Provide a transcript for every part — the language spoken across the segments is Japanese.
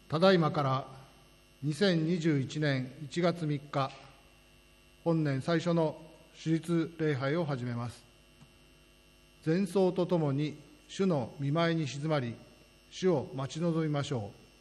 ただいまから2021年1月3日、本年最初の主日礼拝を始めます。前奏とともに主の御前に静まり、主を待ち望みましょう。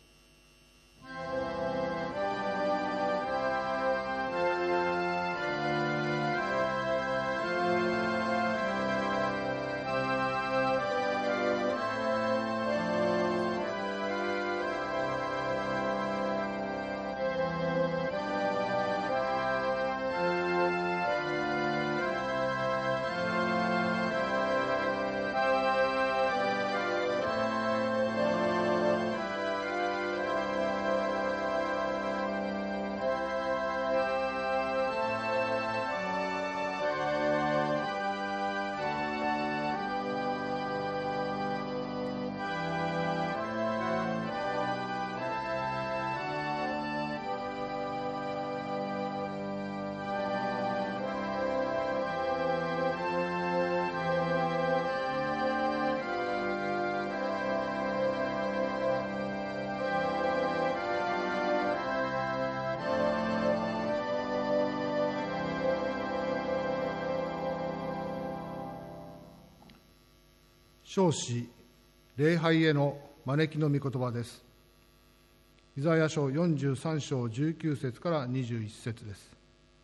唱詩礼拝への招きの御言葉です。イザヤ書43章19節から21節です。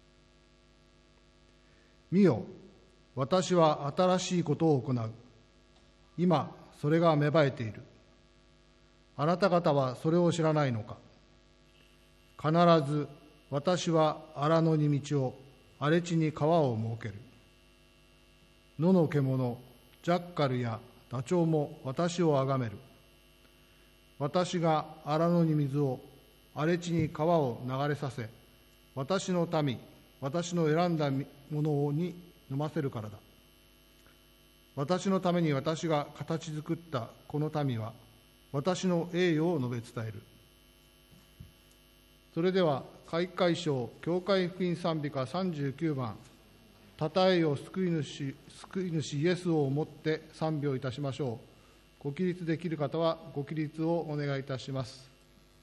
見よ、私は新しいことを行う。今それが芽生えている。あなた方はそれを知らないのか。必ず私は荒野に道を、荒れ地に川を設ける。野の獣、ジャッカルやダチョウも私をあがめる。私が荒野に水を、荒れ地に川を流れさせ、私の民、私の選んだものに飲ませるからだ。私のために私が形作ったこの民は、私の栄誉を述べ伝える。それでは、開会章教会福音賛美歌39番、たたえよ救い主イエスをもって賛美をいたしましょう。ご起立できる方はご起立をお願いいたします。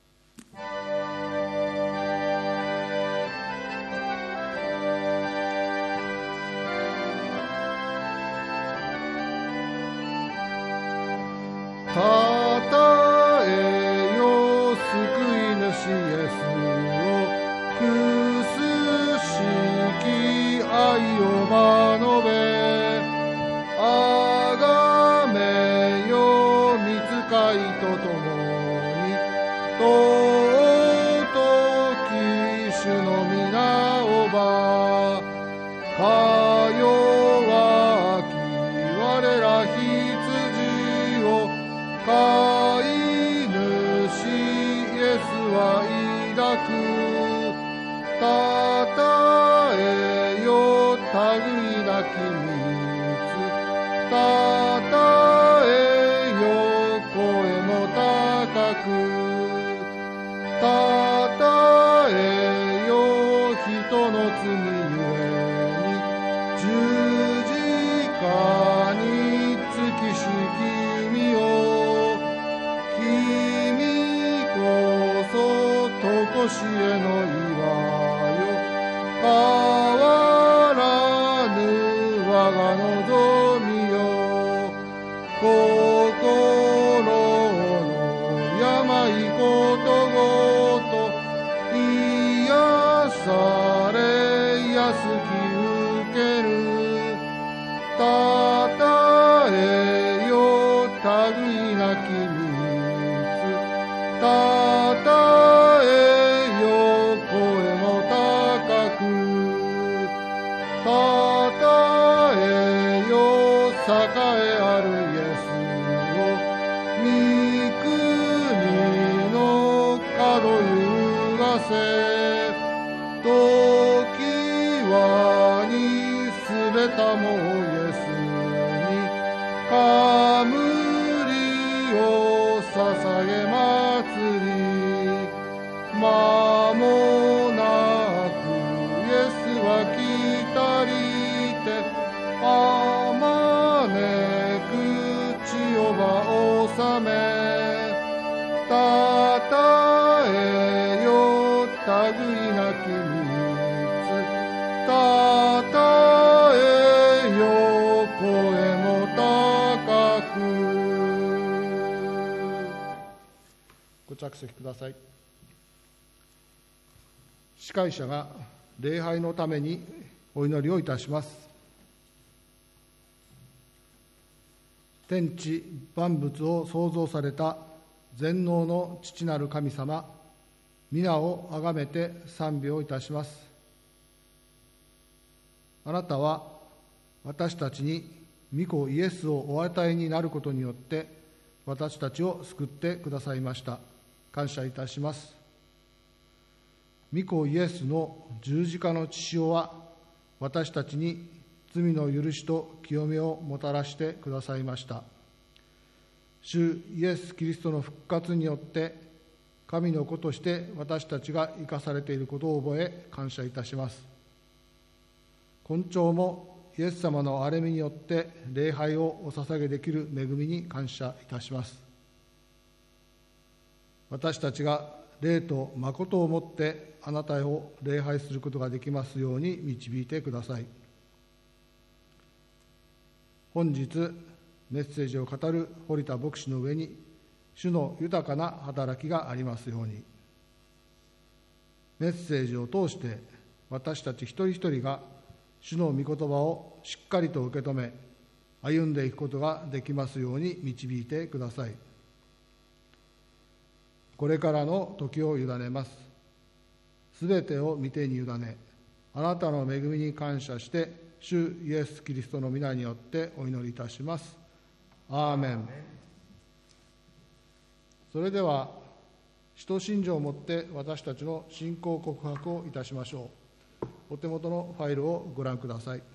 たたえよ救い主イエスを、くすしき愛をまのべ、あがめよ御使いとともに、尊き主の皆をば、か弱き我ら羊を、飼い主イエスは抱く。たたえよ類なき蜜、たたえよ声も高く、たたえよ人の罪ゆえに、十字架につきしき身を、君こそとこしえの岩よ、変わらぬ我が望みよ。心の病ことごと癒されやすき受ける。たたえよ類なき蜜、たたえよ声も高く、たたえよ栄えあるイエスを、御国の門揺がせ、時はにすべたもイエスに、冠を捧げ祭り、間もなくイエスは来たりて、あまねく地をば治め、たた類なき御たたえよ声も高く。ご着席ください。司会者が礼拝のためにお祈りをいたします。天地万物を創造された全能の父なる神様、皆をあがめて賛美をいたします。あなたは私たちに御子イエスをお与えになることによって私たちを救ってくださいました。感謝いたします。御子イエスの十字架の血潮は私たちに罪の許しと清めをもたらしてくださいました。主イエス・キリストの復活によって神の子として私たちが生かされていることを覚え感謝いたします。今朝もイエス様の憐れみによって礼拝をお捧げできる恵みに感謝いたします。私たちが霊と誠をもってあなたを礼拝することができますように導いてください。本日メッセージを語る堀田牧師の上に主の豊かな働きがありますように。メッセージを通して私たち一人一人が主の御言葉をしっかりと受け止め歩んでいくことができますように導いてください。これからの時を委ねます。すべてを御手に委ね、あなたの恵みに感謝して主イエス・キリストの皆によってお祈りいたします。アーメン。それでは使徒信条をもって私たちの信仰告白をいたしましょう。お手元のファイルをご覧ください。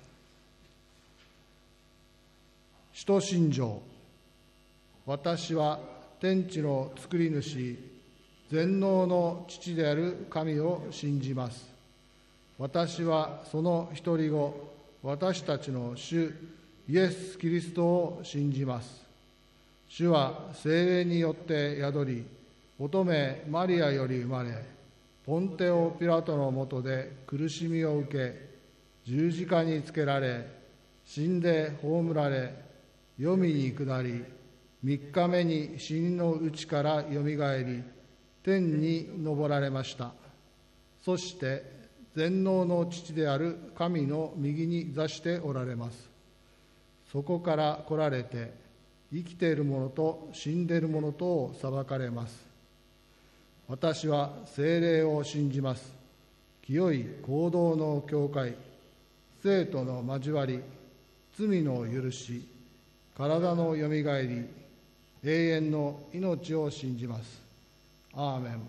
使徒信条。私は天地の作り主、全能の父である神を信じます。私はその一人子、私たちの主イエス・キリストを信じます。主は聖霊によって宿り、乙女マリアより生まれ、ポンテオ・ピラトの下で苦しみを受け、十字架につけられ、死んで葬られ、黄泉に下り、3日目に死人のうちからよみがえり、天に昇られました。そして全能の父である神の右に座しておられます。そこから来られて、生きている者と死んでいる者とを裁かれます。私は聖霊を信じます。清い行動の教会、生徒の交わり、罪の許し、体のよみがえり、永遠の命を信じます。アーメン。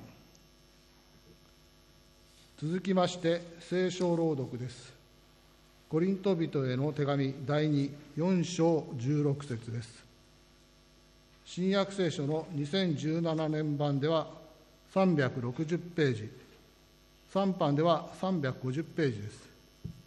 続きまして聖書朗読です。コリント人への手紙第4章16節です。新約聖書の2017年版では360ページ、3版では350ページです。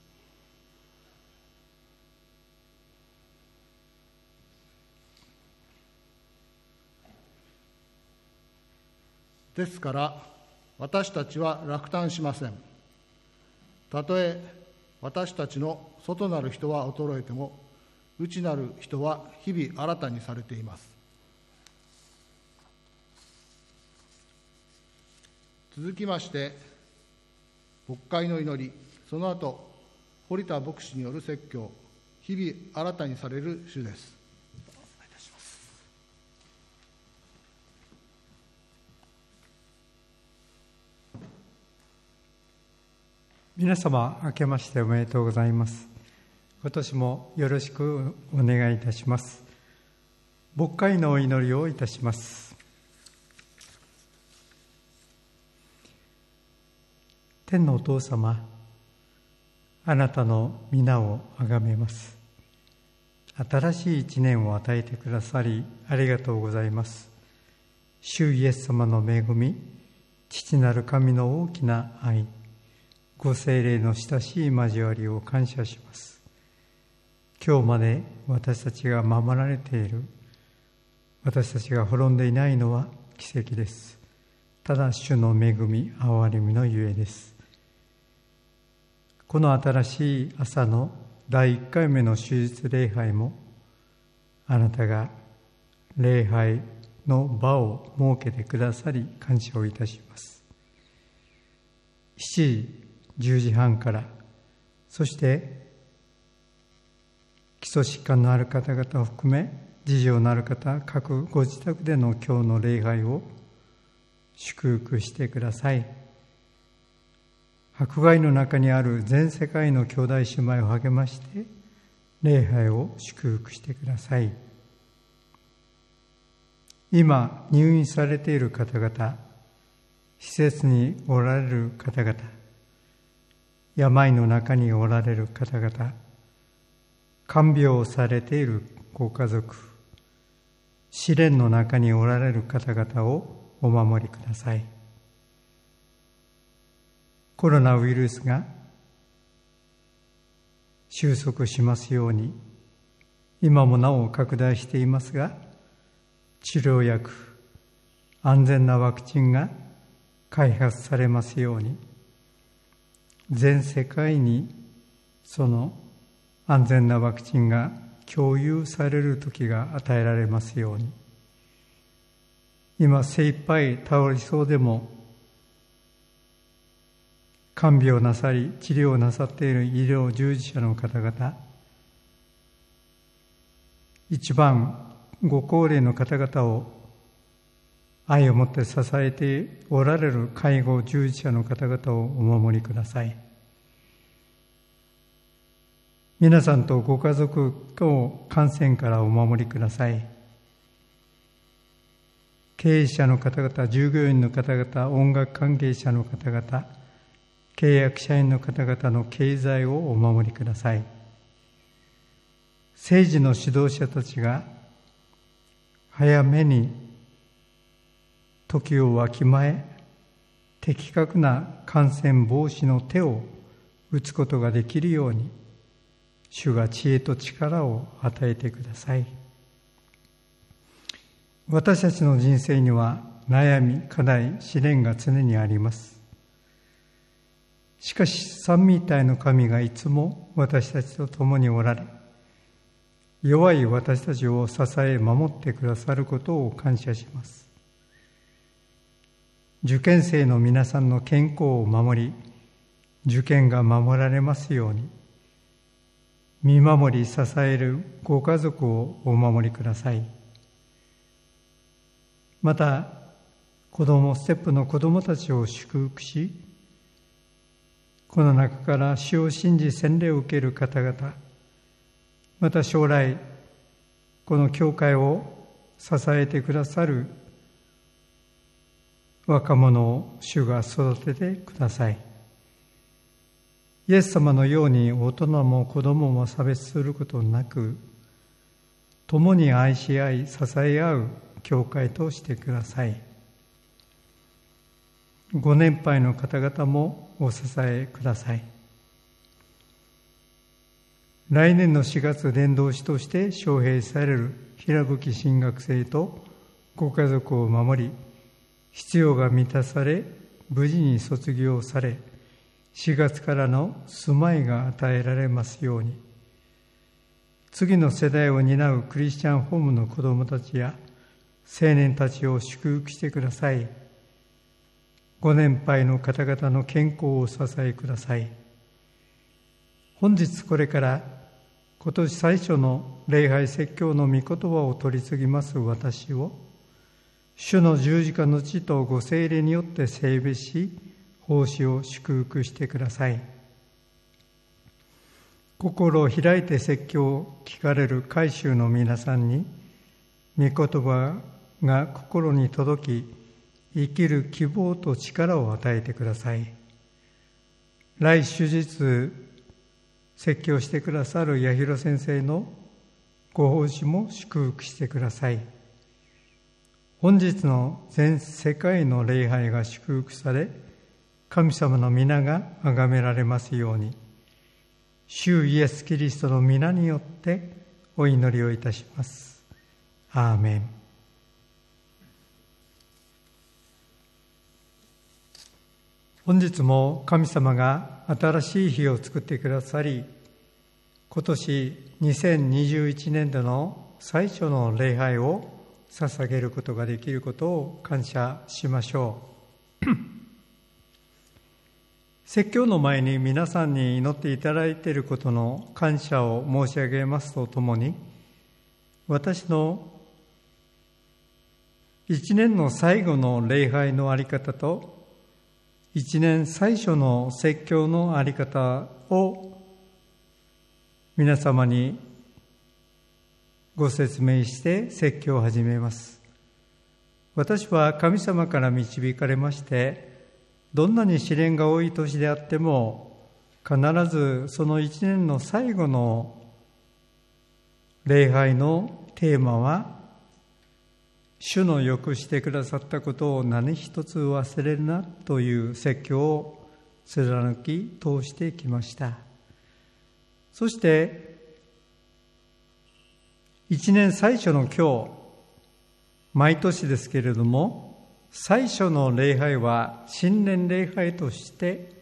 ですから私たちは落胆しません。たとえ私たちの外なる人は衰えても、内なる人は日々新たにされています。続きまして牧会の祈り、その後堀田牧師による説教、日々新たにされる主です。 皆様、明けましておめでとうございます。今年もよろしくお願いいたします。牧会のお祈りをいたします。天のお父様、あなたの皆をあがめます。新しい一年を与えてくださりありがとうございます。主イエス様の恵み、父なる神の大きな愛、ご聖霊の親しい交わりを感謝します。今日まで私たちが守られている、私たちが滅んでいないのは奇跡です。 ただ主の恵み、憐れみのゆえです。この新しい朝の第1回目の手術礼拝も、あなたが礼拝の場を設けてくださり感謝をいたします。7時、10時半から、そして基礎疾患のある方々を含め、事情のある方、各ご自宅での今日の礼拝を祝福してください。迫害の中にある全世界の兄弟姉妹を励まして礼拝を祝福してください。今入院されている方々、施設におられる方々、病の中におられる方々、看病をされているご家族、試練の中におられる方々をお守りください。コロナウイルスが収束しますように、今もなお拡大していますが、治療薬、安全なワクチンが開発されますように、全世界にその安全なワクチンが共有される時が与えられますように、今精一杯倒れそうでも看病なさり治療なさっている医療従事者の方々、一番ご高齢の方々を愛を持って支えておられる介護従事者の方々をお守りください。皆さんとご家族を感染からお守りください。経営者の方々、従業員の方々、音楽関係者の方々、契約社員の方々の経済をお守りください。政治の指導者たちが早めに時をわきまえ、的確な感染防止の手を打つことができるように、主が知恵と力を与えてください。私たちの人生には悩み、課題、試練が常にあります。しかし三位一体の神がいつも私たちと共におられ、弱い私たちを支え守ってくださることを感謝します。受験生の皆さんの健康を守り、受験が守られますように、見守り支えるご家族をお守りください。また、ステップの子供たちを祝福し、この中から主を信じ洗礼を受ける方々、また将来、この教会を支えてくださる若者を主が育ててください。イエス様のように大人も子供も差別することなく、共に愛し合い支え合う教会としてください。ご年配の方々もお支えください。来年の4月伝道師として招聘される平吹新学生とご家族を守り、必要が満たされ、無事に卒業され、4月からの住まいが与えられますように、次の世代を担うクリスチャンホームの子どもたちや青年たちを祝福してください。ご年配の方々の健康をお支えください。本日これから今年最初の礼拝説教の御言葉を取り次ぎます私を、主の十字架の血とご聖霊によって聖別し、奉仕を祝福してください。心を開いて説教を聞かれる会衆の皆さんに、御言葉が心に届き、生きる希望と力を与えてください。来主日説教してくださる八尋先生のご奉仕も祝福してください。本日の全世界の礼拝が祝福され、神様の皆が崇められますように、主イエスキリストの皆によってお祈りをいたします。アーメン。 本日も神様が新しい日を作ってくださり、今年2021年度の最初の礼拝を捧げることができることを感謝しましょう。説教の前に皆さんに祈っていただいていることの感謝を申し上げますとともに、私の一年の最後の礼拝のあり方と一年最初の説教のあり方を皆様にご説明して説教を始めます。私は神様から導かれまして、どんなに試練が多い年であっても、必ずその一年の最後の礼拝のテーマは、主のよくしてくださったことを何一つ忘れるなという説教を貫き通してきました。そして一年最初の今日、毎年ですけれども、最初の礼拝は新年礼拝として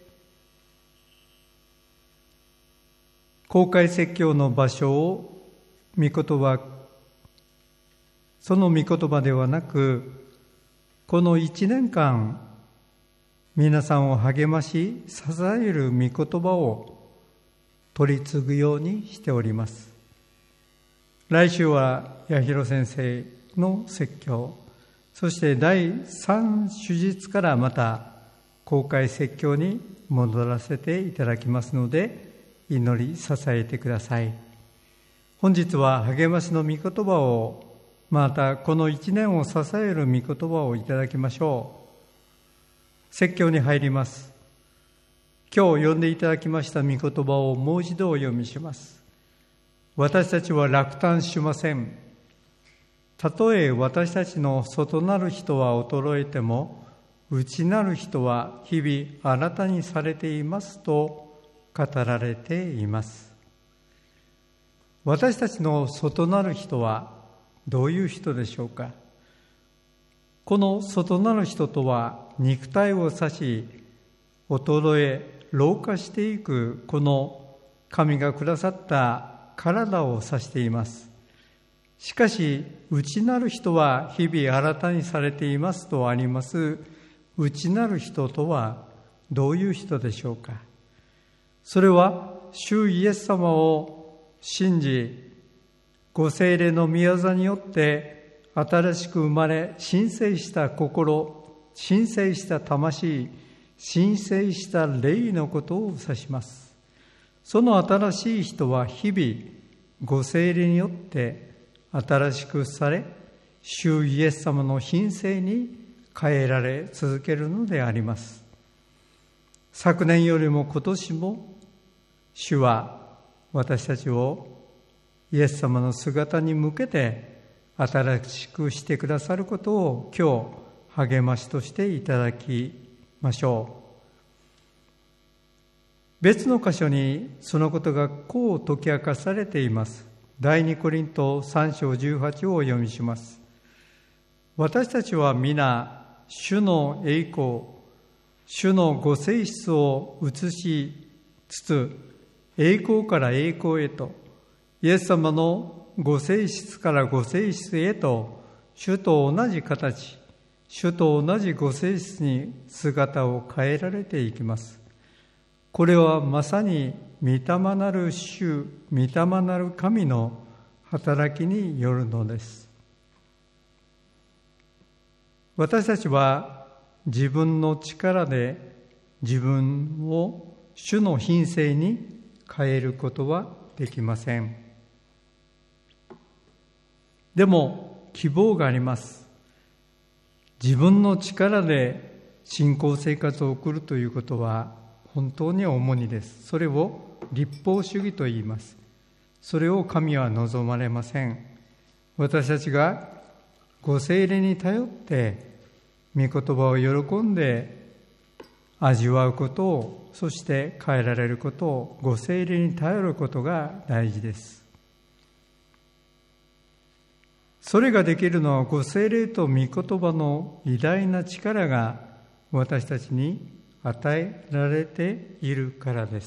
公開説教の場所を御言葉、その御言葉ではなく、この一年間皆さんを励まし支える御言葉を取り継ぐようにしております。来週は八尋先生の説教、そして第3主日からまた公開説教に戻らせていただきますので、祈り支えてください。本日は励ましの御言葉を、またこの一年を支える御言葉をいただきましょう。説教に入ります。今日読んでいただきました御言葉をもう一度お読みします。私たちは落胆しません。たとえ私たちの外なる人は衰えても、内なる人は日々新たにされていますと語られています。私たちの外なる人はどういう人でしょうか。この外なる人とは肉体を指し、衰え老化していくこの神がくださった体を指しています。しかし内なる人は日々新たにされていますとあります。内なる人とはどういう人でしょうか。それは主イエス様を信じ、ご聖霊の御業によって新しく生まれ、新生した心、新生した魂、新生した霊のことを指します。その新しい人は日々ご聖霊によって新しくされ、主イエス様の品性に変えられ続けるのであります。昨年よりも今年も主は私たちをイエス様の姿に向けて新しくしてくださることを今日励ましとしていただきましょう。別の箇所にそのことがこう解き明かされています。第2コリント3章18をお読みします。私たちは皆主の栄光、主のご性質を映しつつ、栄光から栄光へと、イエス様のご性質からご性質へと、主と同じ形、主と同じご性質に姿を変えられていきます。これはまさに御霊なる主、御霊なる神の働きによるのです。私たちは自分の力で自分を主の品性に変えることはできません。でも希望があります。自分の力で信仰生活を送るということは本当に重荷です。それを律法主義と言います。それを神は望まれません。私たちがご聖霊に頼って御言葉を喜んで味わうことを、そして変えられることを、ご聖霊に頼ることが大事です。それができるのはご聖霊と御言葉の偉大な力が私たちに与えられているからです。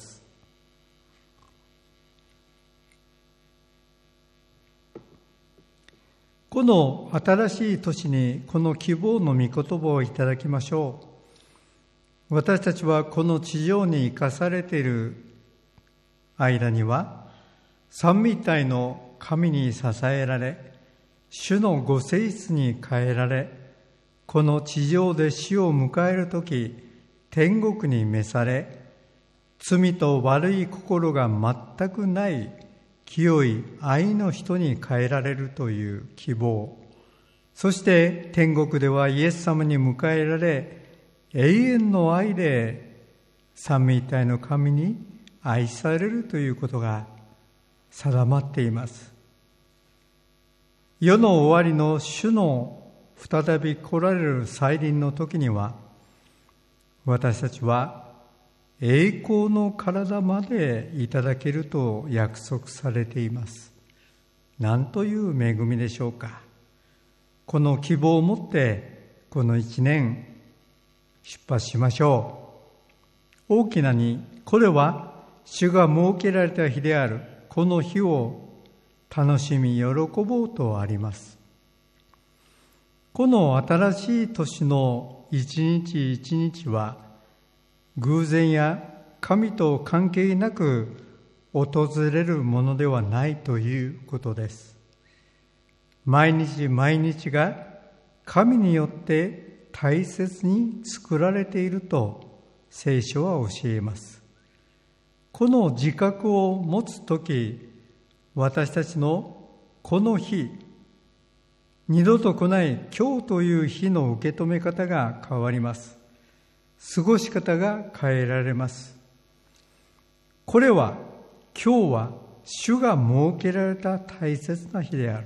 この新しい年にこの希望の御言葉をいただきましょう。私たちはこの地上に生かされている間には、三位一体の神に支えられ、主のご性質に変えられ、この地上で死を迎えるとき、天国に召され、罪と悪い心が全くない清い愛の人に変えられるという希望、そして天国ではイエス様に迎えられ、永遠の愛で三位一体の神に愛されるということが定まっています。世の終わりの主の再び来られる再臨の時には、私たちは栄光の体までいただけると約束されています。なんという恵みでしょうか。この希望を持ってこの一年出発しましょう。大きなに、これは主が設けられた日である。この日を楽しみ喜ぼうとあります。この新しい年の一日一日は、偶然や神と関係なく訪れるものではないということです。毎日毎日が神によって大切に作られていると聖書は教えます。この自覚を持つとき、私たちのこの日、二度と来ない今日という日の受け止め方が変わります。過ごし方が変えられます。これは、今日は主が設けられた大切な日である。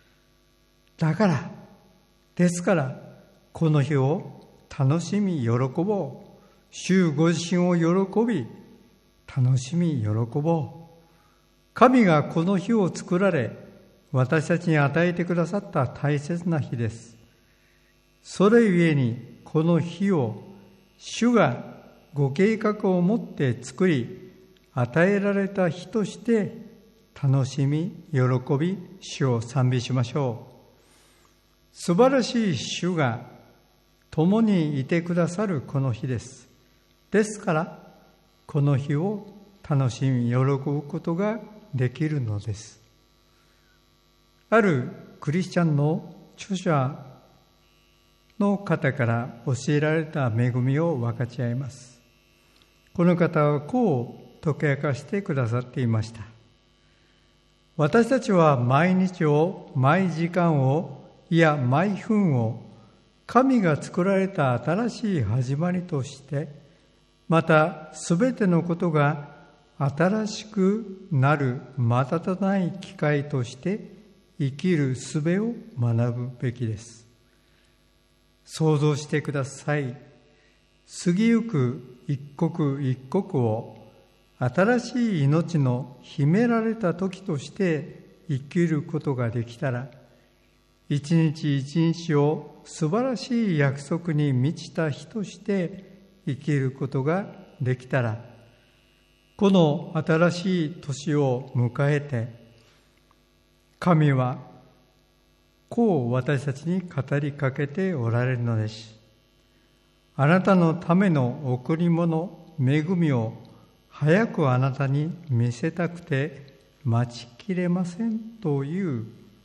ですから、この日を楽しみ喜ぼう。主ご自身を喜び、楽しみ喜ぼう。神がこの日を作られ、私たちに与えてくださった大切な日です。それゆえに、この日を主がご計画を持って作り、与えられた日として楽しみ喜び、主を賛美しましょう。素晴らしい主が共にいてくださるこの日です。ですから、この日を楽しみ喜ぶことができるのです。あるクリスチャンの著者の方から教えられた恵みを分かち合います。この方はこう解き明かしてくださっていました。私たちは毎日を、毎時間を、いや毎分を神が作られた新しい始まりとして、またすべてのことが新しくなるまたたない機会として生きる術を学ぶべきです。想像してください。過ぎゆく一刻一刻を新しい命の秘められた時として生きることができたら、一日一日を素晴らしい約束に満ちた日として生きることができたら、この新しい年を迎えて、神はこう私たちに語りかけておられるのです。あなたのための贈り物、恵みを早くあなたに見せたくて待ちきれませんという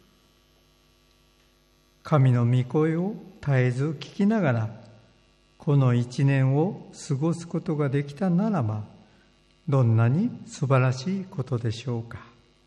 神の御声を絶えず聞きながら、この一年を過ごすことができたならば、どんなに素晴らしいことでしょうか。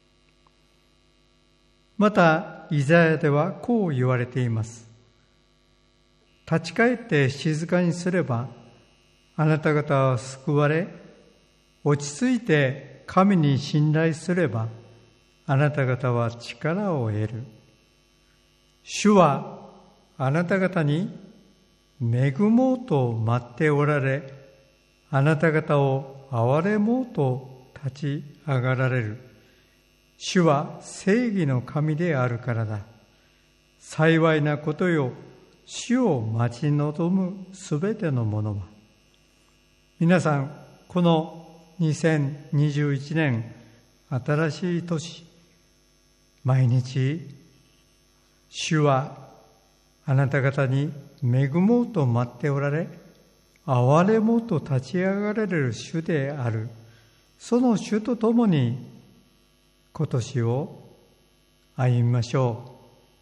また、イザヤではこう言われています。立ち返って静かにすれば、あなた方は救われ、落ち着いて神に信頼すれば、あなた方は力を得る。主はあなた方に恵もうと待っておられ、あなた方を憐れもうと立ち上がられる。主は正義の神であるからだ。幸いなことよ、主を待ち望むすべてのものは。 皆さん、この2021年新しい年、毎日主はあなた方に恵もうと待っておられ、憐れもうと立ち上がられる主である。その主と共に今年を歩みましょう。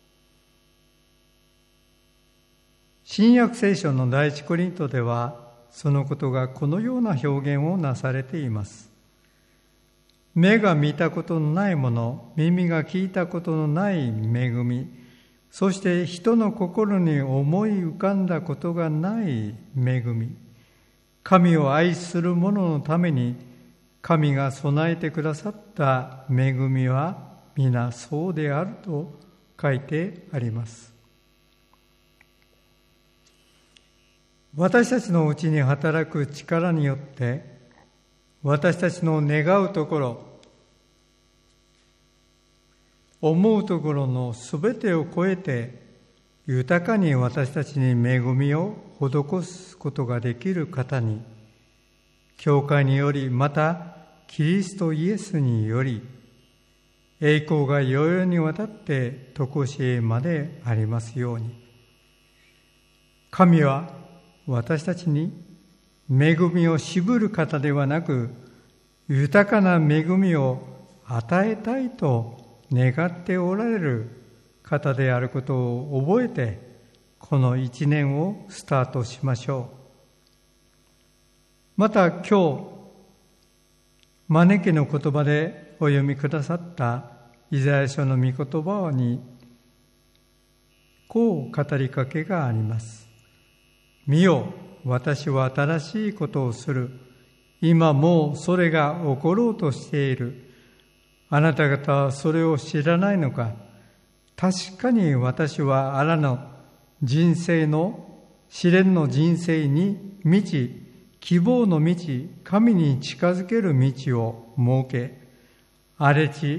新約聖書の第一コリントでは、そのことがこのような表現をなされています。目が見たことのないもの、耳が聞いたことのない恵み、そして人の心に思い浮かんだことがない恵み、神を愛する者のために神が備えてくださった恵みは皆そうであると書いてあります。私たちのうちに働く力によって私たちの願うところ、思うところのすべてを超えて豊かに私たちに恵みを施すことができる方に、教会により、またキリストイエスにより、栄光が世々にわたって常しえまでありますように。神は私たちに恵みを渋る方ではなく、豊かな恵みを与えたいと願っておられる方であることを覚えて、この一年をスタートしましょう。また今日、招きの言葉でお読みくださったイザヤ書の御言葉に、こう語りかけがあります。見よ、私は新しいことをする。今もうそれが起ころうとしている。あなた方はそれを知らないのか。確かに私はあらぬ人生の試練の人生に満ち、希望の道、神に近づける道を設け、荒れ地、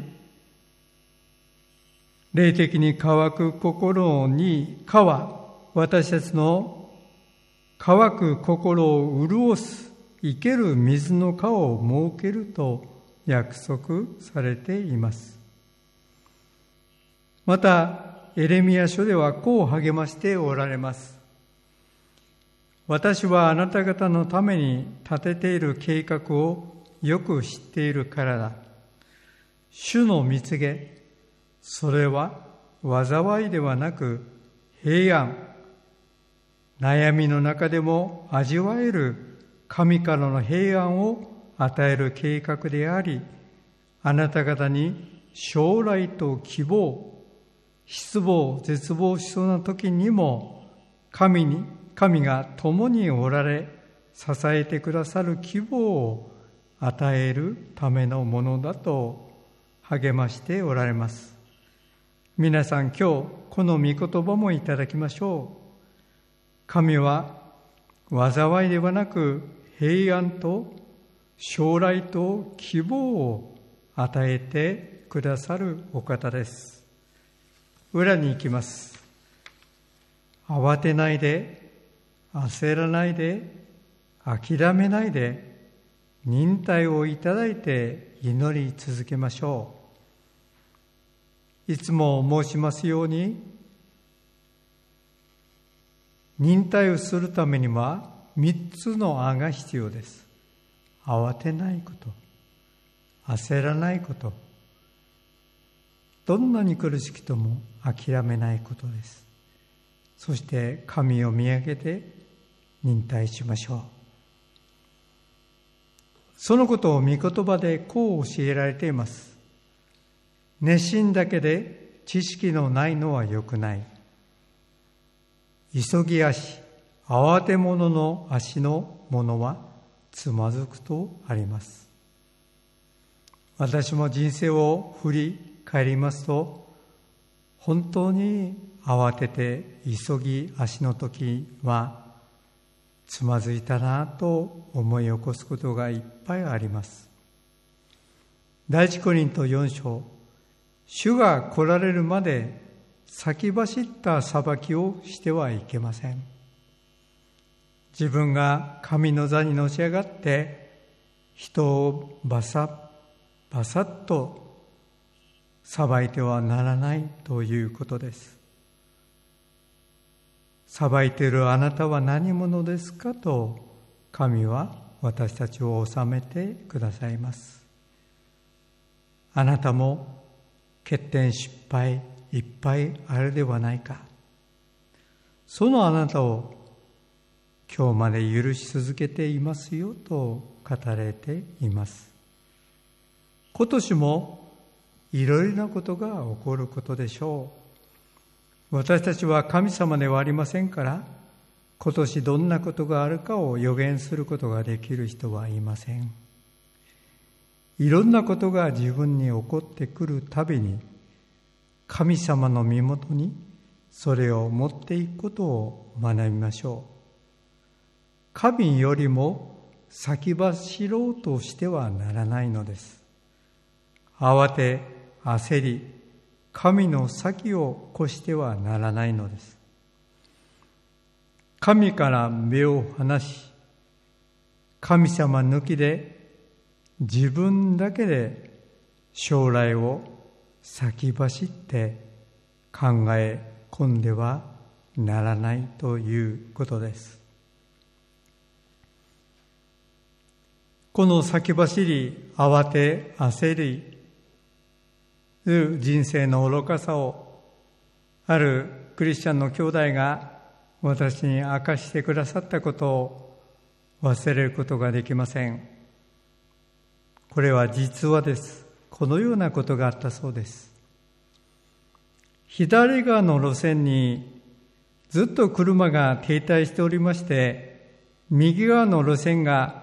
霊的に乾く心に私たちの乾く心を潤す生ける水の川を設けると約束されています。またエレミヤ書ではこう励ましておられます。私はあなた方のために立てている計画をよく知っているからだ。主の蜜げ、それは災いではなく平安、悩みの中でも味わえる神からの平安を与える計画であり、あなた方に将来と希望、失望、絶望しそうな時にも神が共におられ、支えてくださる希望を与えるためのものだと励ましておられます。皆さん、今日この御言葉もいただきましょう。神は災いではなく平安と将来と希望を与えてくださるお方です。裏に行きます。慌てないで、焦らないで、諦めないで、忍耐をいただいて祈り続けましょう。いつも申しますように、忍耐をするためには3つの案が必要です。慌てないこと、焦らないこと、どんなに苦しくとも諦めないことです。そして神を見上げて忍耐しましょう。そのことを御言葉でこう教えられています。熱心だけで知識のないのは良くない。急ぎ足、慌て者の足の者はつまずくとあります。私も人生を振り返りますと、本当に慌てて急ぎ足の時はつまずいたなと思い起こすことがいっぱいあります。第一コリント4章、主が来られるまで先走った裁きをしてはいけません。 自分が神の座にのし上がって人をバサッと裁いてはならないということです。裁いているあなたは何者ですかと神は私たちを治めてくださいます。あなたも欠点失敗いっぱいあるではないか。そのあなたを今日まで許し続けていますよと語られています。今年もいろいろなことが起こることでしょう。私たちは神様ではありませんから、今年どんなことがあるかを予言することができる人はいません。いろんなことが自分に起こってくるたびに、神様の身元にそれを持っていくことを学びましょう。神よりも先走ろうとしてはならないのです。慌て焦り、神の先を越してはならないのです。神から目を離し、神様抜きで自分だけで将来を先走って考え込んではならないということです。この先走り、慌て焦り人生の愚かさをあるクリスチャンの兄弟が私に明かしてくださったことを忘れることができません。これは実話です。このようなことがあったそうです。左側の路線にずっと車が停滞しておりまして、右側の路線が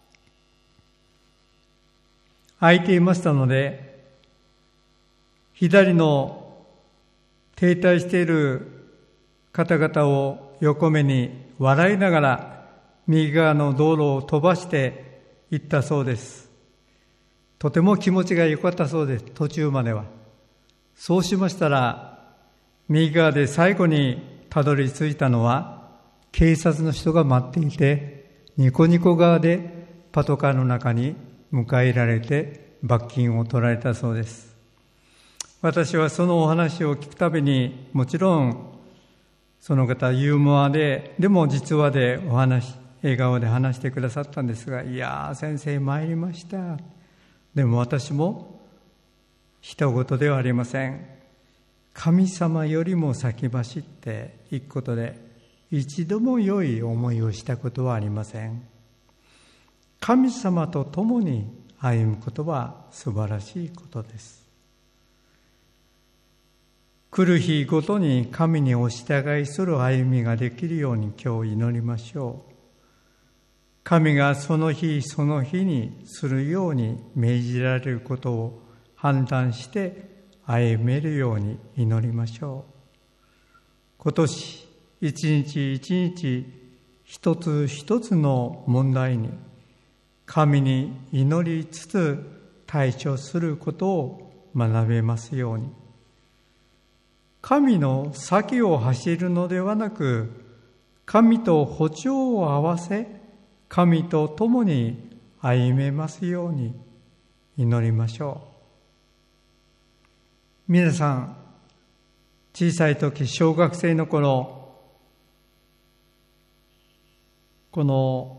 空いていましたので、左の停滞している方々を横目に笑いながら右側の道路を飛ばして行ったそうです。とても気持ちが良かったそうです、途中までは。そうしましたら、右側で最後にたどり着いたのは警察の人が待っていて、ニコニコ側でパトカーの中に迎え入れられて罰金を取られたそうです。私はそのお話を聞くたびに、もちろんその方ユーモアで、でも実話で笑顔で話してくださったんですが、いやー先生参りました。でも私も人事ではありません。神様よりも先走っていくことで一度も良い思いをしたことはありません。神様と共に歩むことは素晴らしいことです。来る日ごとに神にお従いする歩みができるように今日祈りましょう。神がその日その日にするように命じられることを判断して歩めるように祈りましょう。今年一日一日一つ一つの問題に神に祈りつつ対処することを学べますように。神の先を走るのではなく、神と歩調を合わせ、神と共に歩めますように祈りましょう。皆さん、小さい時、小学生の頃、この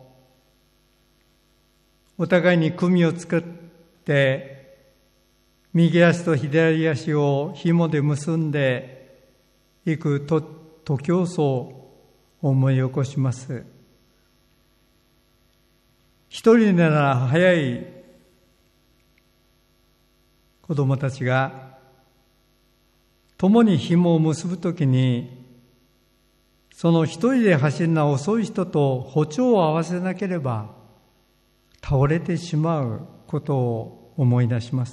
お互いに組を作って右足と左足を紐で結んでいく徒競走を思い起こします。一人なら早い子供たちが共に紐を結ぶときに、その一人で走るのは遅い人と歩調を合わせなければ倒れてしまうことを思い出します。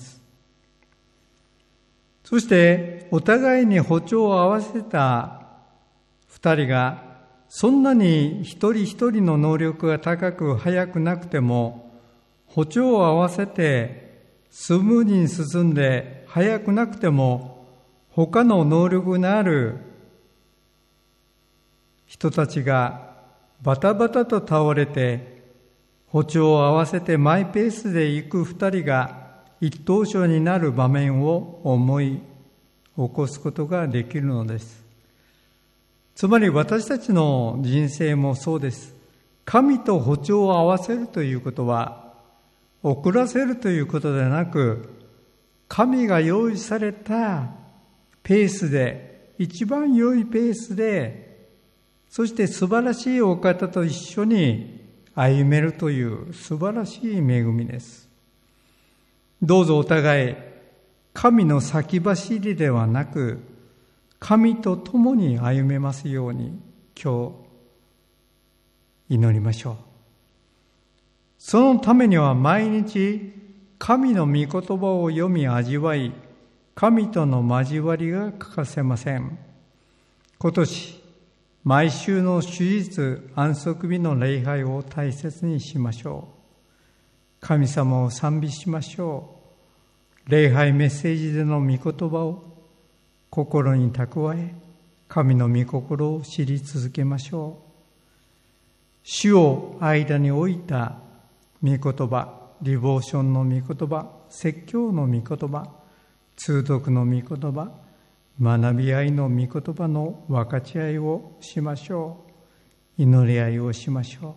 そしてお互いに歩調を合わせた二人が、そんなに一人一人の能力が高く速くなくても、歩調を合わせてスムーズに進んで速くなくても、他の能力のある人たちがバタバタと倒れて歩調を合わせてマイペースで行く二人が一等賞になる場面を思い起こすことができるのです。つまり私たちの人生もそうです。神と歩調を合わせるということは、遅らせるということではなく、神が用意されたペースで、一番良いペースで、そして素晴らしいお方と一緒に歩めるという素晴らしい恵みです。どうぞお互い、神の先走りではなく、神と共に歩めますように、今日、祈りましょう。そのためには毎日、神の御言葉を読み味わい、神との交わりが欠かせません。今年、毎週の主日安息日の礼拝を大切にしましょう。神様を賛美しましょう。礼拝メッセージでの御言葉を心に蓄え、神の御心を知り続けましょう。主を間に置いた御言葉、リボーションの御言葉、説教の御言葉、通読の御言葉、学び合いの御言葉の分かち合いをしましょう。祈り合いをしましょう。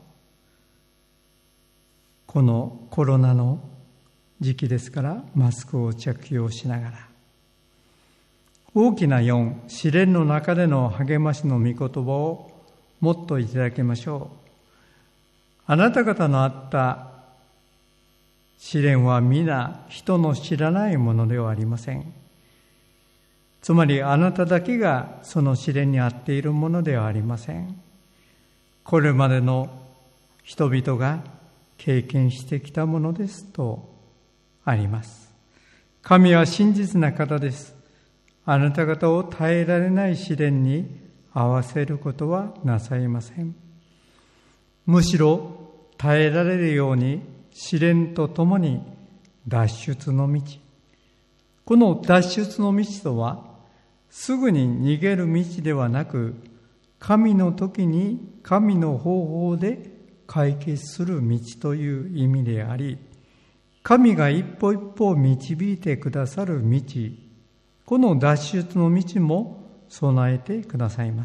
このコロナの時期ですからマスクを着用しながら、大きな4、試練の中での励ましの御言葉をもっといただきましょう。あなた方のあった試練は皆人の知らないものではありません。つまりあなただけがその試練にあっているものではありません。これまでの人々が経験してきたものですとあります。神は真実な方です。あなた方を耐えられない試練に合わせることはなさいません。むしろ耐えられるように試練とともに脱出の道。この脱出の道とは、すぐに逃げる道ではなく、神の時に神の方法で解決する道という意味であり、神が一歩一歩導いてくださる道、この脱出の道も備えてくださいます。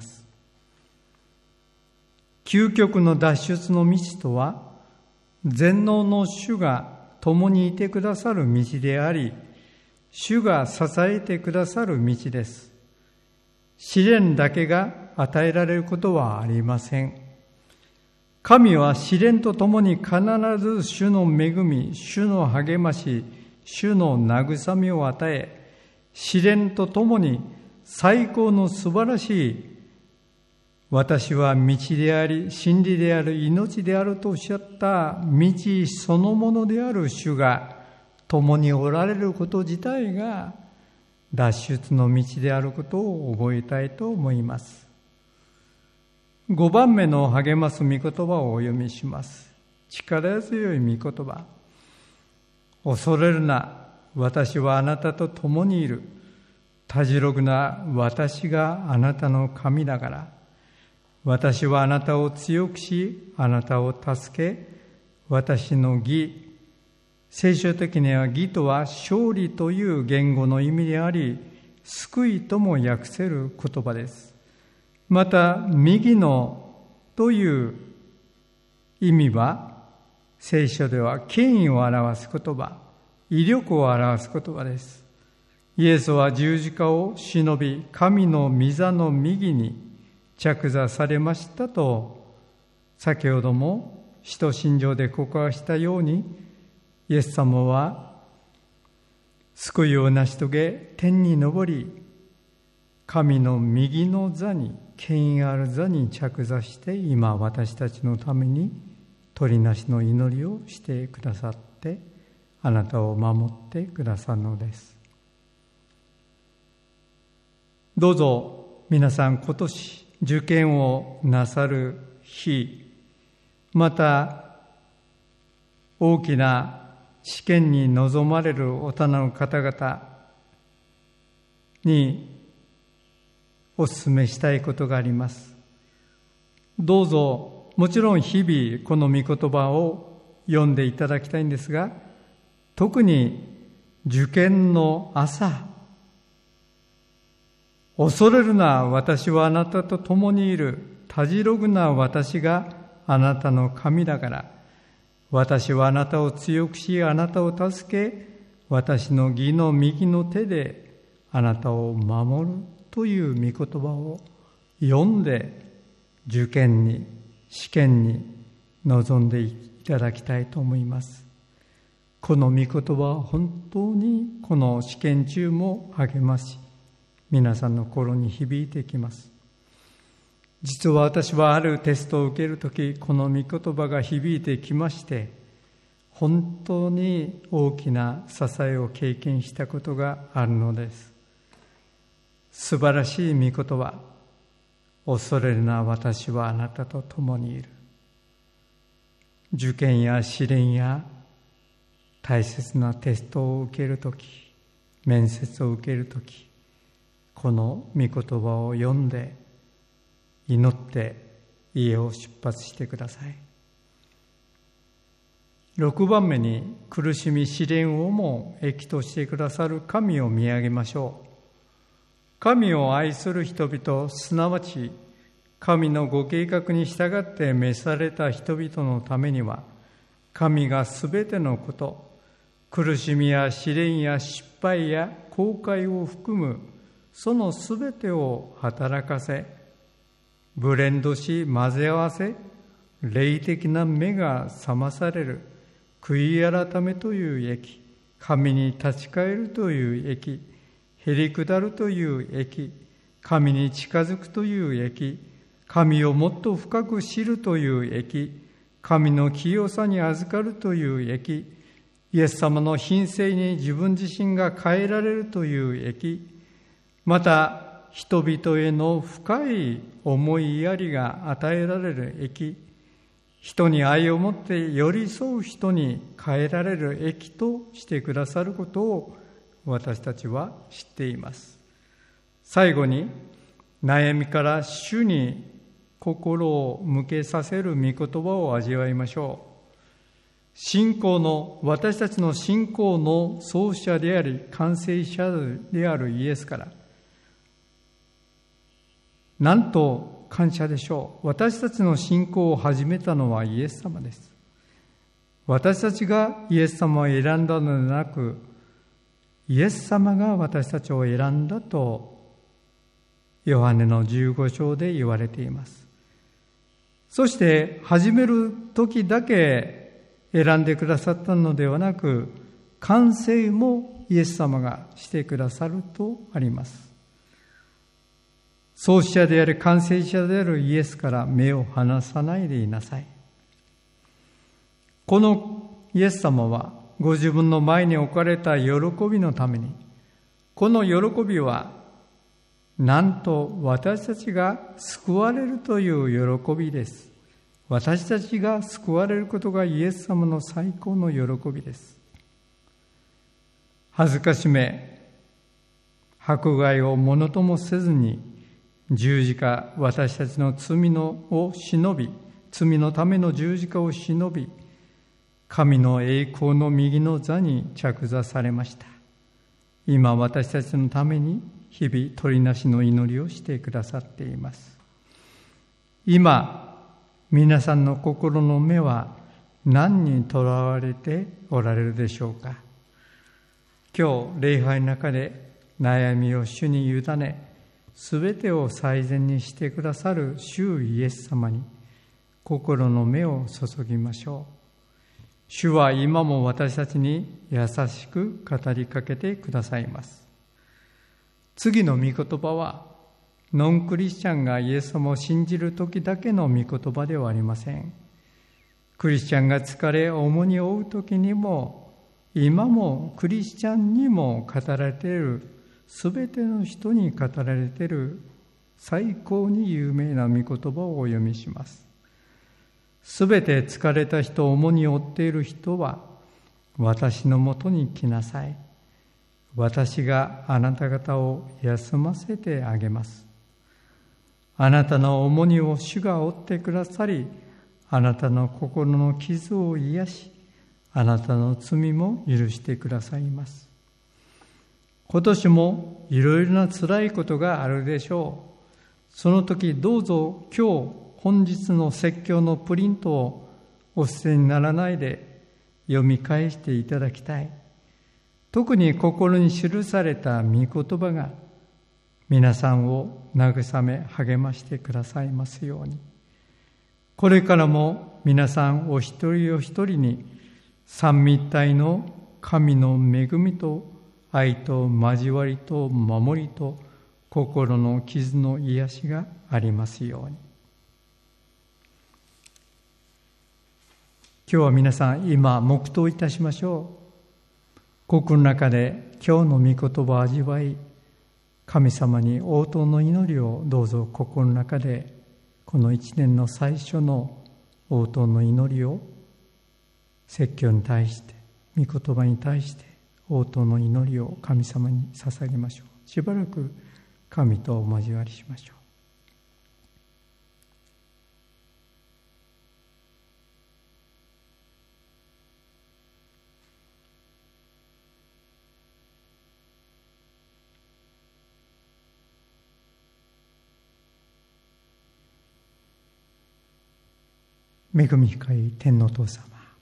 究極の脱出の道とは、全能の主が共にいてくださる道であり、主が支えてくださる道です。試練だけが与えられることはありません。神は試練とともに必ず主の恵み、主の励まし、主の慰めを与え、試練とともに最高の素晴らしい、私は道であり、真理である、命であるとおっしゃった道そのものである主が共におられること自体が脱出の道であることを覚えたいと思います。5番目の励ます御言葉をお読みします。力強い御言葉。恐れるな、私はあなたと共にいる。たじろぐな、私があなたの神だから。私はあなたを強くし、あなたを助け、私の義。聖書的には義とは勝利という言語の意味であり、救いとも訳せる言葉です。また、右のという意味は、聖書では権威を表す言葉、威力を表す言葉です。イエスは十字架を忍び、神の御座の右に着座されましたと、先ほども使徒信条で告白したように、イエス様は救いを成し遂げ、天に昇り、神の右の座に、権威ある座に着座して、今私たちのために取りなしの祈りをしてくださって、あなたを守ってくださるのです。どうぞ皆さん、今年受験をなさる日、また大きな試験に臨まれる大人の方々にお勧めしたいことがあります。どうぞもちろん日々この御言葉を読んでいただきたいんですが、特に受験の朝、恐れるな、私はあなたと共にいる。たじろぐな、私があなたの神だから。私はあなたを強くし、あなたを助け、私の義の右の手であなたを守るという御言葉を読んで、受験に、試験に臨んでいただきたいと思います。この御言葉は本当にこの試験中も励まし、皆さんの心に響いてきます。実は私はあるテストを受けるとき、この御言葉が響いてきまして、本当に大きな支えを経験したことがあるのです。素晴らしい御言葉。恐れるな、私はあなたと共にいる。受験や試練や大切なテストを受けるとき、面接を受けるとき、この御言葉を読んで祈って家を出発してください。6番目に、苦しみ試練をも益としてくださる神を見上げましょう。神を愛する人々、すなわち神のご計画に従って召された人々のためには、神がすべてのこと、苦しみや試練や失敗や後悔を含むそのすべてを働かせ、ブレンドし混ぜ合わせ、霊的な目が覚まされる悔い改めという益、神に立ち返るという益、へり下るという益、神に近づくという益、神をもっと深く知るという益、神の清さに預かるという益、イエス様の品性に自分自身が変えられるという益、また人々への深い思いやりが与えられる益、人に愛を持って寄り添う人に変えられる益としてくださることを私たちは知っています。最後に、悩みから主に心を向けさせる御言葉を味わいましょう。私たちの信仰の創始者であり完成者であるイエスから、なんと感謝でしょう。私たちの信仰を始めたのはイエス様です。私たちがイエス様を選んだのではなく、イエス様が私たちを選んだとヨハネの15章で言われています。そして始める時だけ選んでくださったのではなく、完成もイエス様がしてくださるとあります。創始者であり完成者であるイエスから目を離さないでいなさい。このイエス様はご自分の前に置かれた喜びのために、この喜びはなんと私たちが救われるという喜びです。私たちが救われることがイエス様の最高の喜びです。恥ずかしめ、迫害をものともせずに十字架、私たちの罪を忍び、罪のための十字架を忍び、神の栄光の右の座に着座されました。今私たちのために日々取りなしの祈りをしてくださっています。今皆さんの心の目は何にとらわれておられるでしょうか。今日礼拝の中で悩みを主に委ね、すべてを最善にしてくださる主イエス様に心の目を注ぎましょう。主は今も私たちに優しく語りかけてくださいます。次の御言葉は、ノンクリスチャンがイエス様を信じる時だけの御言葉ではありません。クリスチャンが疲れ、重荷を負う時にも、今もクリスチャンにも語られている、すべての人に語られている最高に有名な御言葉をお読みします。すべて疲れた人、重荷を負っている人は、私のもとに来なさい。私があなた方を休ませてあげます。あなたの重荷を主が負ってくださり、 あなたの心の傷を癒し、あなたの罪も許してくださいます。今年もいろいろな辛いことがあるでしょう。その時どうぞ本日の説教のプリントをお捨てにならないで読み返していただきたい。特に心に記された御言葉が皆さんを慰め励ましてくださいますように。これからも皆さんお一人お一人に三位一体の神の恵みと愛と交わりと守りと心の傷の癒しがありますように。今日は皆さん今黙祷いたしましょう。心の中で今日の御言葉を味わい、神様に応答の祈りをどうぞ心の中で、この一年の最初の応答の祈りを説教に対して、御言葉に対して応答の祈りを神様に捧げましょう。しばらく神とお交わりしましょう。恵み深い天のお父様、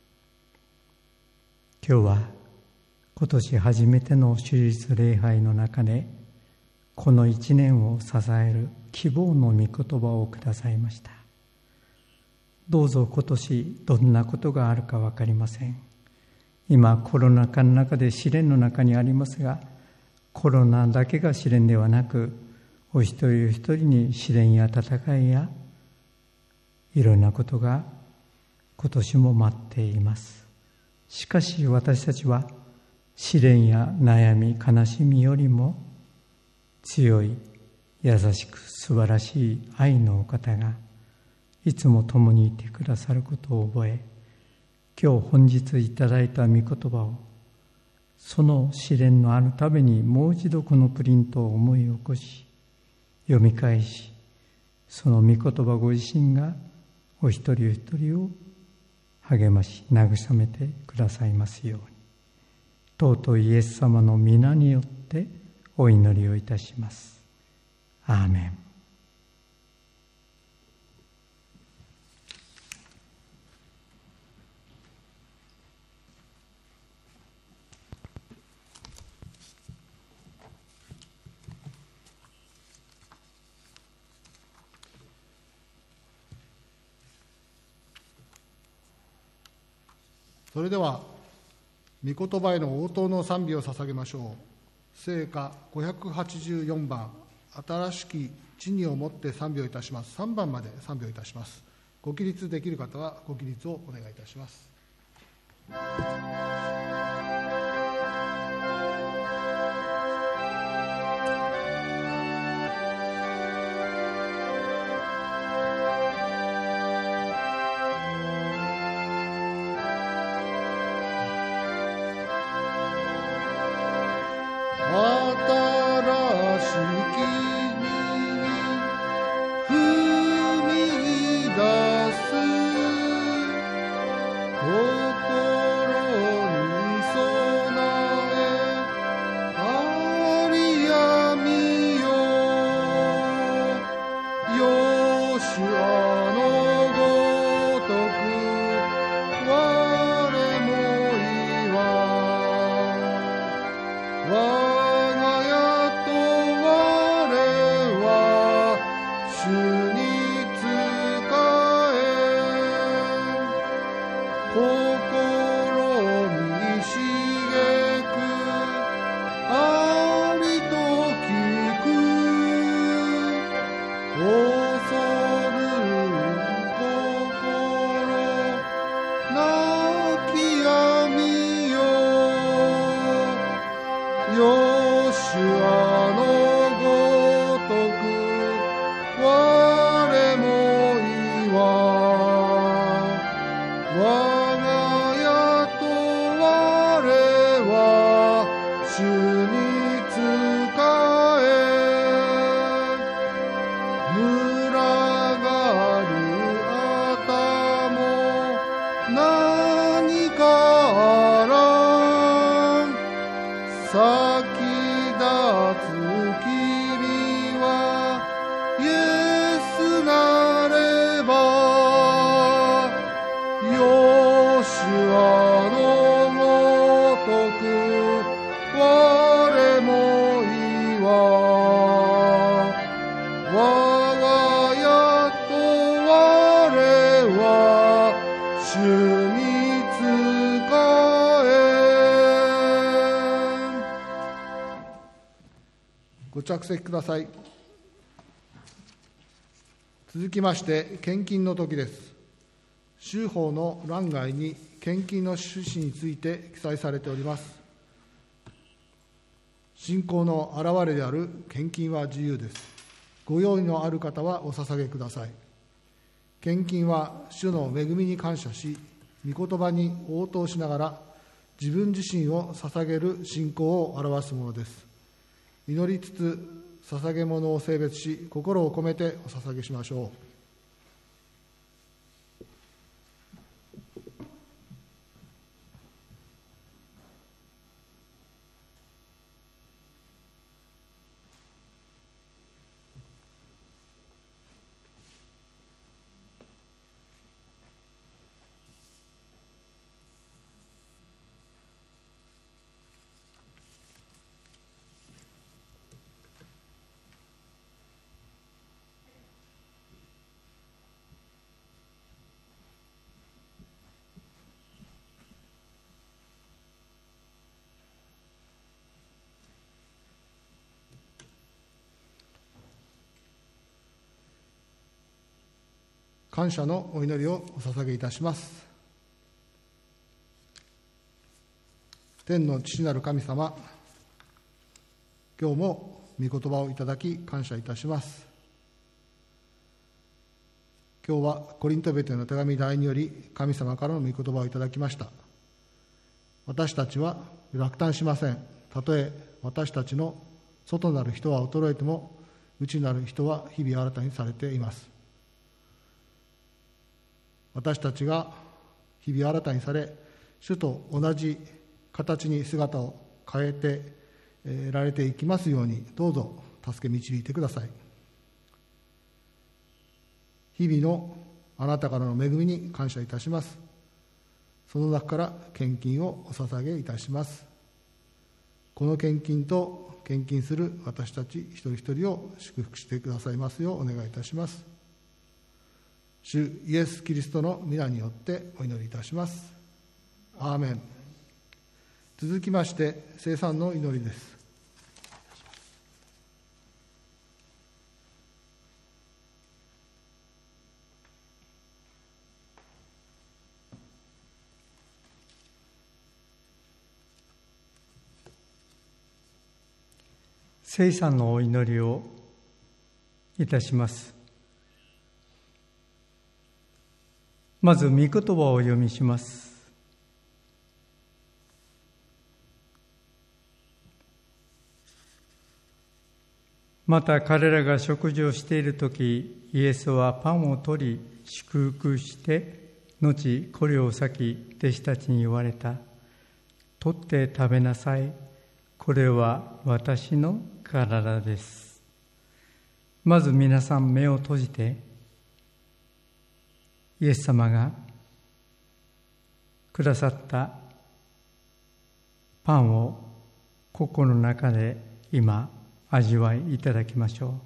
今日は今年初めての主日礼拝の中でこの一年を支える希望の御言葉をくださいました。どうぞ今年どんなことがあるか分かりません。今コロナ禍の中で試練の中にありますが、コロナだけが試練ではなく、お一人お一人に試練や戦いやいろんなことが今年も待っています。しかし私たちは試練や悩み、悲しみよりも強い、優しく素晴らしい愛のお方がいつも共にいてくださることを覚え、今日本日いただいた御言葉を、その試練のあるためにもう一度このプリントを思い起こし、読み返し、その御言葉ご自身がお一人お一人を励まし慰めてくださいますように、尊いイエス様の皆によってお祈りをいたします。アーメン。 それでは御言葉への応答の賛美を捧げましょう。聖歌584番、新しき地にをもって賛美をいたします。3番まで賛美をいたします。ご起立できる方はご起立をお願いいたします。心に着席ください。続きまして、献金の時です。州法の欄外に献金の趣旨について記載されております。信仰の表れである献金は自由です。ご用意のある方はお捧げください。献金は主の恵みに感謝し、御言葉に応答しながら自分自身を捧げる信仰を表すものです。祈りつつ捧げ物を性別し、心を込めてお捧げしましょう。感謝のお祈りをお捧げいたします。天の父なる神様、今日も御言葉をいただき感謝いたします。今日はコリント人への手紙第2より神様からの御言葉をいただきました。私たちは落胆しません。たとえ私たちの外なる人は衰えても、内なる人は日々新たにされています。私たちが日々新たにされ、主と同じ形に姿を変えてられていきますように、どうぞ助け導いてください。日々のあなたからの恵みに感謝いたします。その中から献金をお捧げいたします。この献金と献金する私たち一人一人を祝福してくださいますようお願いいたします。主イエス・キリストの皆によってお祈りいたします。アーメン。続きまして聖餐の祈りです。 聖餐のお祈りをいたします。まず御言葉をお読みします。また彼らが食事をしているとき、イエスはパンを取り祝福して、後これを裂き弟子たちに言われた。取って食べなさい。これは私の体です。まず皆さん目を閉じて、イエス様がくださったパンを心の中で今味わいいただきましょう。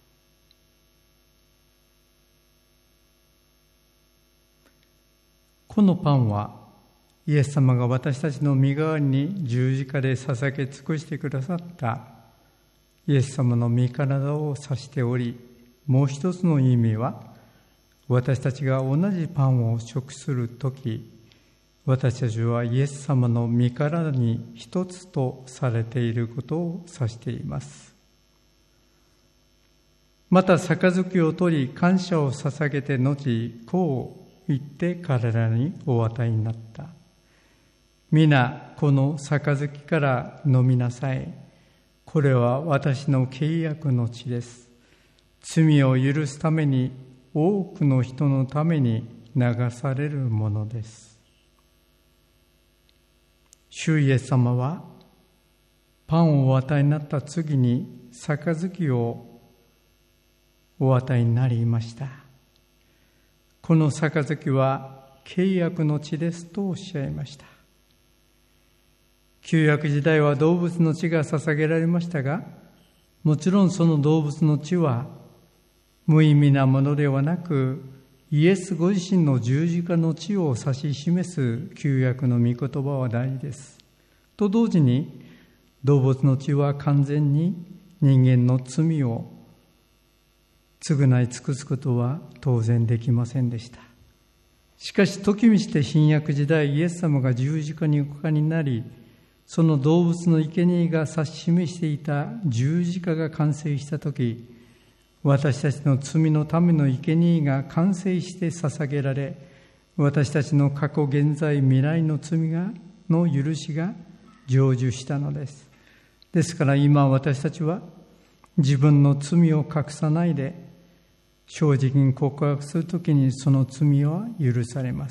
このパンはイエス様が私たちの身代わりに十字架で捧げ尽くしてくださったイエス様の身体を指しており、もう一つの意味は、私たちが同じパンを食するとき、私たちはイエス様の身体に一つとされていることを指しています。また杯を取り感謝を捧げて後、こう言って彼らにお与えになった。皆この杯から飲みなさい。これは私の契約の血です。罪を許すために多くの人のために流されるものです。主イエス様はパンをお与えになった次に杯をお与えになりました。この杯は契約の血ですとおっしゃいました。旧約時代は動物の血が捧げられましたが、もちろんその動物の血は無意味なものではなく、イエスご自身の十字架の血を指し示す旧約の御言葉は大事です。と同時に、動物の血は完全に人間の罪を償い尽くすことは当然できませんでした。しかし時にして新約時代、イエス様が十字架におかかりになり、その動物の生贄が指し示していた十字架が完成したとき、私たちの罪のための生贄が完成して捧げられ、私たちの過去、現在、未来の罪の許しが成就したのです。ですから今私たちは自分の罪を隠さないで、正直に告白するときにその罪は許されます。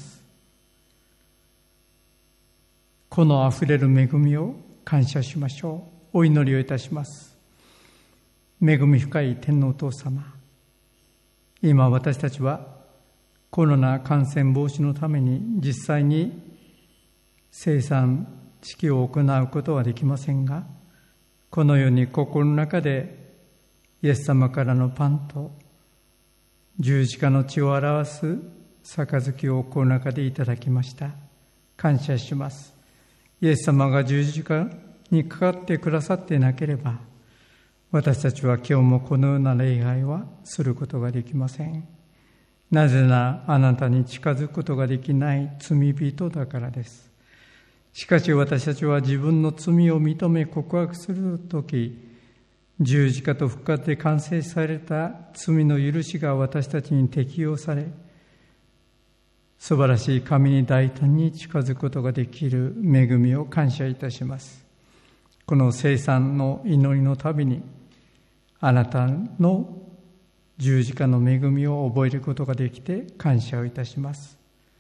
このあふれる恵みを感謝しましょう。お祈りをいたします。恵み深い天のお父様、今私たちはコロナ感染防止のために実際に生産式を行うことはできませんが、このように心の中でイエス様からのパンと十字架の血を表す杯をこの中でいただきました。感謝します。イエス様が十字架にかかってくださっていなければ、私たちは今日もこのような礼拝はすることができません。なぜならあなたに近づくことができない罪人だからです。しかし私たちは自分の罪を認め告白するとき、十字架と復活で完成された罪の許しが私たちに適用され、素晴らしい神に大胆に近づくことができる恵みを感謝いたします。この聖餐の祈りのたびに、あなたの十字架の恵みを覚えることができて感謝をいたします。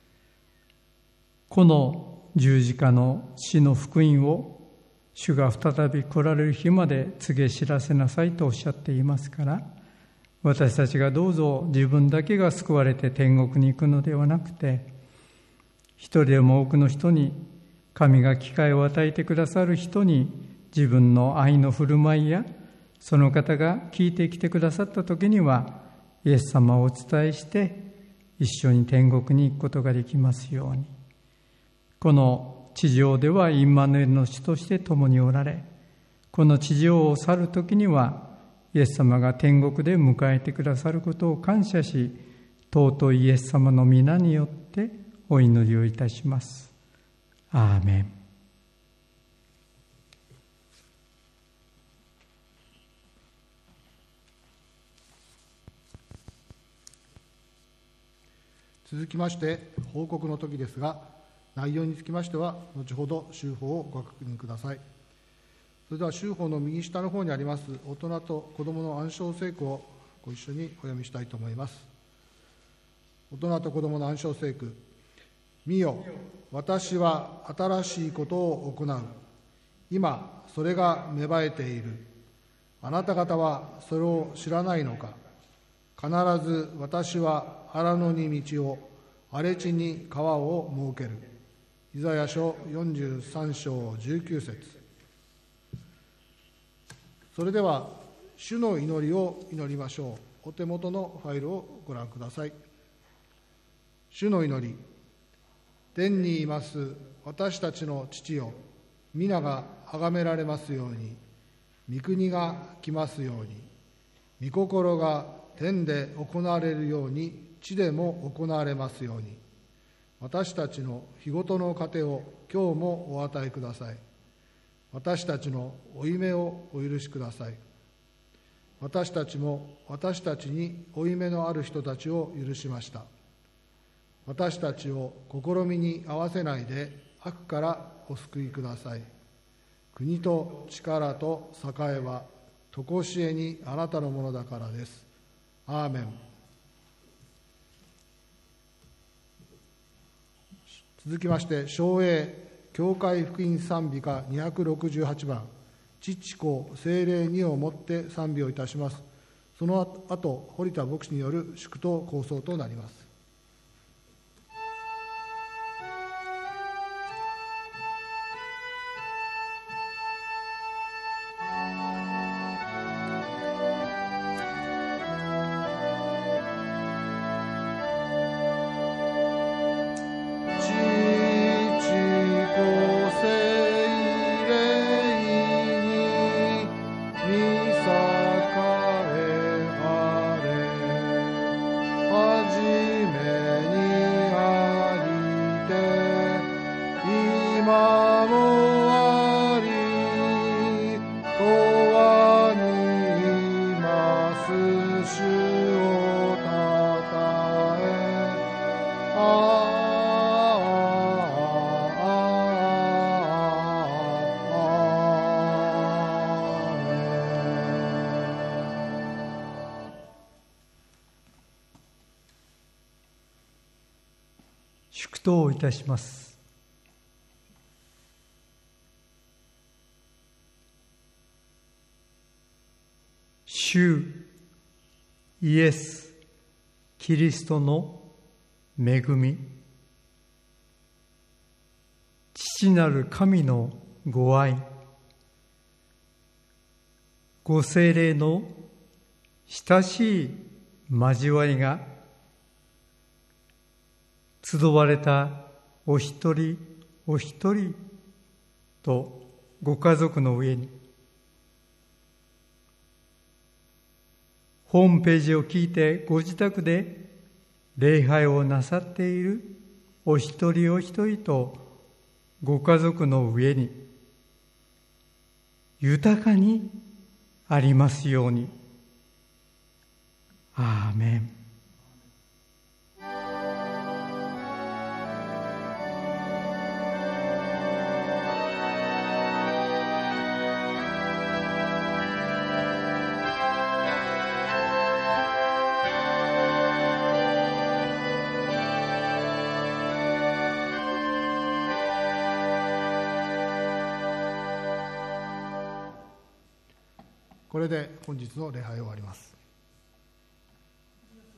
この十字架の死の福音を主が再び来られる日まで告げ知らせなさいとおっしゃっていますから、私たちがどうぞ自分だけが救われて天国に行くのではなくて、一人でも多くの人に、神が機会を与えてくださる人に自分の愛の振る舞いや、その方が聞いてきてくださった時にはイエス様をお伝えして一緒に天国に行くことができますように。この地上ではインマヌエルの主として共におられ、この地上を去る時にはイエス様が天国で迎えてくださることを感謝し、尊いイエス様の皆によってお祈りをいたします。アーメン。 続きまして報告の時ですが、内容につきましては後ほど週報をご確認ください。それでは週報の右下の方にあります大人と子どもの暗唱聖句をご一緒にお読みしたいと思います。大人と子どもの暗唱聖句。見よ、私は新しいことを行う。今それが芽生えている。あなた方はそれを知らないのか。必ず私は荒野に道を、荒れ地に川を設ける。イザヤ書43章19節。それでは主の祈りを祈りましょう。お手元のファイルをご覧ください。主の祈り。天にいます私たちの父よ、皆が崇められますように、御国が来ますように、御心が天で行われるように地でも行われますように。私たちの日ごとの糧を今日もお与えください。私たちの負い目をお許しください。私たちも私たちに負い目のある人たちを許しました。私たちを試みに合わせないで悪からお救いください。国と力と栄はとこしえにあなたのものだからです。アーメン。続きまして唱詠教会福音賛美歌268番、父子聖霊にをもって賛美をいたします。その後堀田牧師による祝祷構想となります。さ祝祷をいたします。主イエス・キリストの恵み、父なる神のご愛、ご聖霊の親しい交わりが、集われたお一人お一人とご家族の上に、ホームページを聞いてご自宅で礼拝をなさっているお一人お一人とご家族の上に豊かにありますように。アーメン。 これで本日の礼拝を終わります。